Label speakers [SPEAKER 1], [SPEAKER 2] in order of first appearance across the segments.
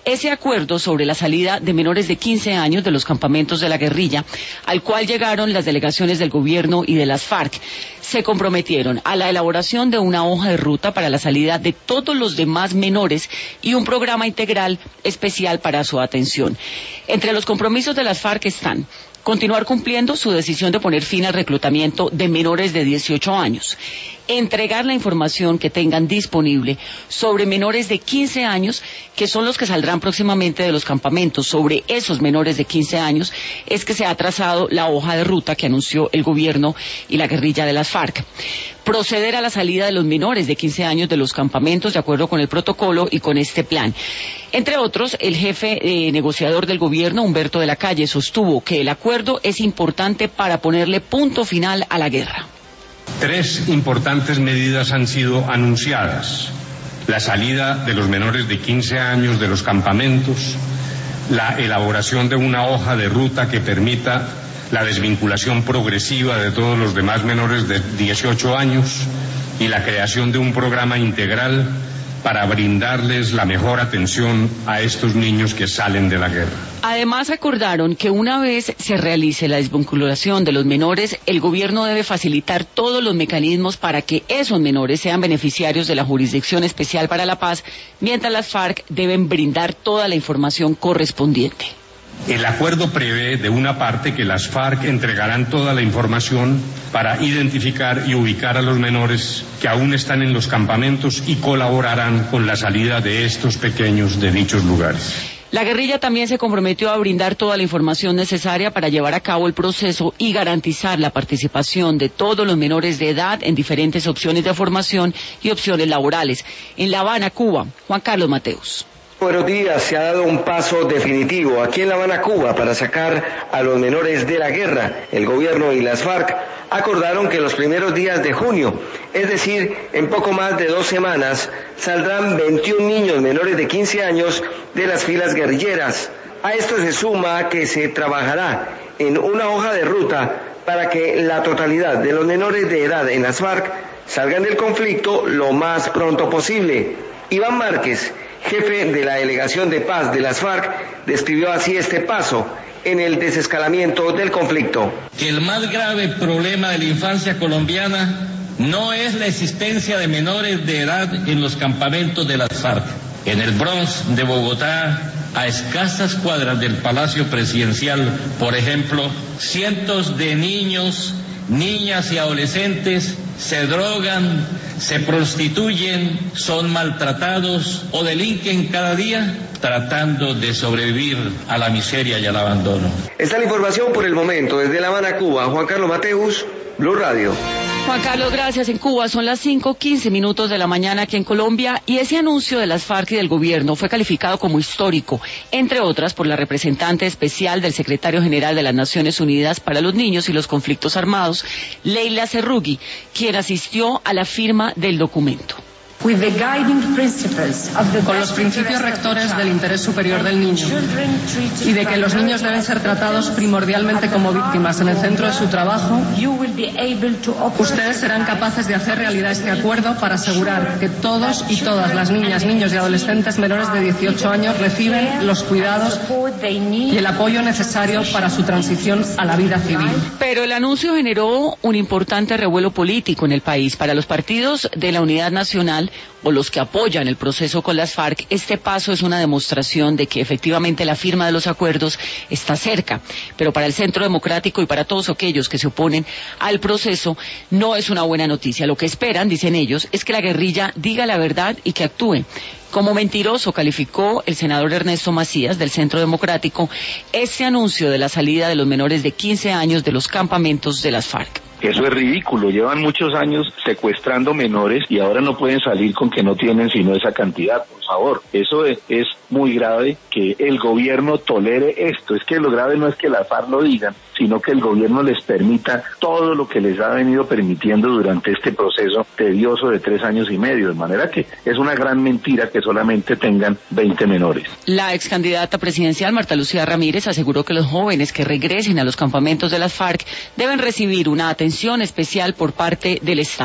[SPEAKER 1] ese acuerdo sobre la salida de menores de 15 años de los campamentos de la guerrilla, al cual llegaron las delegaciones del gobierno y de las FARC, se comprometieron a la elaboración de una hoja de ruta para la salida de todos los demás menores y un programa integral especial para su atención. Entre los compromisos de las FARC están continuar cumpliendo su decisión de poner fin al reclutamiento de menores de 18 años, entregar la información que tengan disponible sobre menores de 15 años, que son los que saldrán próximamente de los campamentos. Sobre esos menores de 15 años es que se ha trazado la hoja de ruta que anunció el gobierno y la guerrilla de las FARC. Proceder a la salida de los menores de 15 años de los campamentos de acuerdo con el protocolo y con este plan. Entre otros, el jefe negociador del gobierno, Humberto de la Calle, sostuvo que el acuerdo es importante para ponerle punto final a la guerra.
[SPEAKER 2] 3 importantes medidas han sido anunciadas: la salida de los menores de 15 años de los campamentos, la elaboración de una hoja de ruta que permita la desvinculación progresiva de todos los demás menores de 18 años y la creación de un programa integral para brindarles la mejor atención a estos niños que salen de la guerra.
[SPEAKER 1] Además, acordaron que una vez se realice la desvinculación de los menores, el gobierno debe facilitar todos los mecanismos para que esos menores sean beneficiarios de la Jurisdicción Especial para la Paz, mientras las FARC deben brindar toda la información correspondiente.
[SPEAKER 2] El acuerdo prevé, de una parte, que las FARC entregarán toda la información para identificar y ubicar a los menores que aún están en los campamentos y colaborarán con la salida de estos pequeños de dichos lugares.
[SPEAKER 1] La guerrilla también se comprometió a brindar toda la información necesaria para llevar a cabo el proceso y garantizar la participación de todos los menores de edad en diferentes opciones de formación y opciones laborales. En La Habana, Cuba, Juan Carlos Mateus.
[SPEAKER 3] Buenos días. Se ha dado un paso definitivo aquí en La Habana, Cuba, para sacar a los menores de la guerra. El gobierno y las FARC acordaron que los primeros días de junio, es decir, en poco más de 2 semanas, saldrán 21 niños menores de 15 años de las filas guerrilleras. A esto se suma que se trabajará en una hoja de ruta para que la totalidad de los menores de edad en las FARC salgan del conflicto lo más pronto posible. Iván Márquez, jefe de la delegación de paz de las FARC, describió así este paso en el desescalamiento del conflicto.
[SPEAKER 4] El más grave problema de la infancia colombiana no es la existencia de menores de edad en los campamentos de las FARC. En el Bronx de Bogotá, a escasas cuadras del Palacio Presidencial, por ejemplo, cientos de niños, niñas y adolescentes se drogan, se prostituyen, son maltratados o delinquen cada día tratando de sobrevivir a la miseria y al abandono.
[SPEAKER 3] Esta es la información por el momento. Desde La Habana, Cuba, Juan Carlos Mateus, Blue Radio.
[SPEAKER 1] Juan Carlos, gracias. En Cuba son las 5:15 de la mañana aquí en Colombia, y ese anuncio de las FARC y del gobierno fue calificado como histórico, entre otras por la representante especial del secretario general de las Naciones Unidas para los Niños y los Conflictos Armados, Leila Serrugui, quien asistió a la firma del documento.
[SPEAKER 5] Con los principios rectores del interés superior del niño y de que los niños deben ser tratados primordialmente como víctimas en el centro de su trabajo, ustedes serán capaces de hacer realidad este acuerdo para asegurar que todos y todas las niñas, niños y adolescentes menores de 18 años reciben los cuidados y el apoyo necesario para su transición a la vida civil.
[SPEAKER 1] Pero el anuncio generó un importante revuelo político en el país. Para los partidos de la Unidad Nacional o los que apoyan el proceso con las FARC, este paso es una demostración de que efectivamente la firma de los acuerdos está cerca. Pero para el Centro Democrático y para todos aquellos que se oponen al proceso, no es una buena noticia. Lo que esperan, dicen ellos, es que la guerrilla diga la verdad y que actúe. Como mentiroso calificó el senador Ernesto Macías del Centro Democrático ese anuncio de la salida de los menores de 15 años de los campamentos de las FARC.
[SPEAKER 6] Eso es ridículo, llevan muchos años secuestrando menores y ahora no pueden salir con que no tienen sino esa cantidad, por favor. Eso es muy grave que el gobierno tolere esto. Es que lo grave no es que las FARC lo digan, sino que el gobierno les permita todo lo que les ha venido permitiendo durante este proceso tedioso de 3 años y medio, de manera que es una gran mentira que solamente tengan 20 menores.
[SPEAKER 1] La ex candidata presidencial Marta Lucía Ramírez aseguró que los jóvenes que regresen a los campamentos de las FARC deben recibir una atención especial por parte del Estado.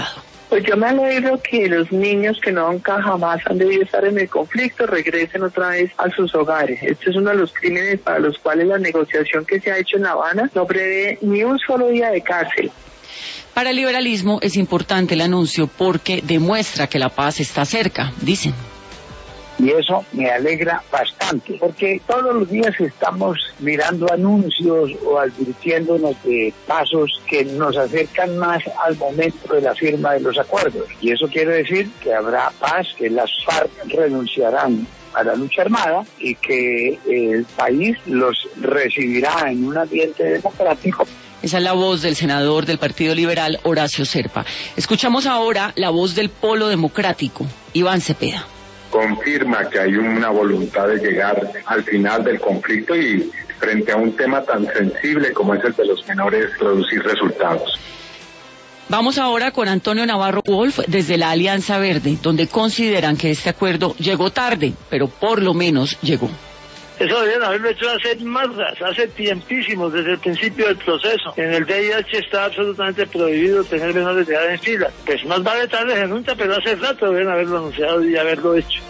[SPEAKER 7] Pues yo me alegro que los niños que nunca jamás han debido estar en el conflicto regresen otra vez a sus hogares. Este es uno de los crímenes para los cuales la negociación que se ha hecho en La Habana no prevé ni un solo día de cárcel.
[SPEAKER 1] Para el liberalismo es importante el anuncio porque demuestra que la paz está cerca, dicen.
[SPEAKER 8] Y eso me alegra bastante, porque todos los días estamos mirando anuncios o advirtiéndonos de pasos que nos acercan más al momento de la firma de los acuerdos. Y eso quiere decir que habrá paz, que las FARC renunciarán a la lucha armada y que el país los recibirá en un ambiente democrático.
[SPEAKER 1] Esa es la voz del senador del Partido Liberal, Horacio Serpa. Escuchamos ahora la voz del Polo Democrático, Iván Cepeda.
[SPEAKER 9] Confirma que hay una voluntad de llegar al final del conflicto y frente a un tema tan sensible como es el de los menores, producir resultados.
[SPEAKER 1] Vamos ahora con Antonio Navarro Wolf desde la Alianza Verde, donde consideran que este acuerdo llegó tarde, pero por lo menos llegó.
[SPEAKER 10] Eso deben haberlo hecho hace tiempísimo, desde el principio del proceso. En el VIH está absolutamente prohibido tener menores de edad en fila. Pues más vale tarde que nunca, pero hace rato deben haberlo anunciado y haberlo hecho.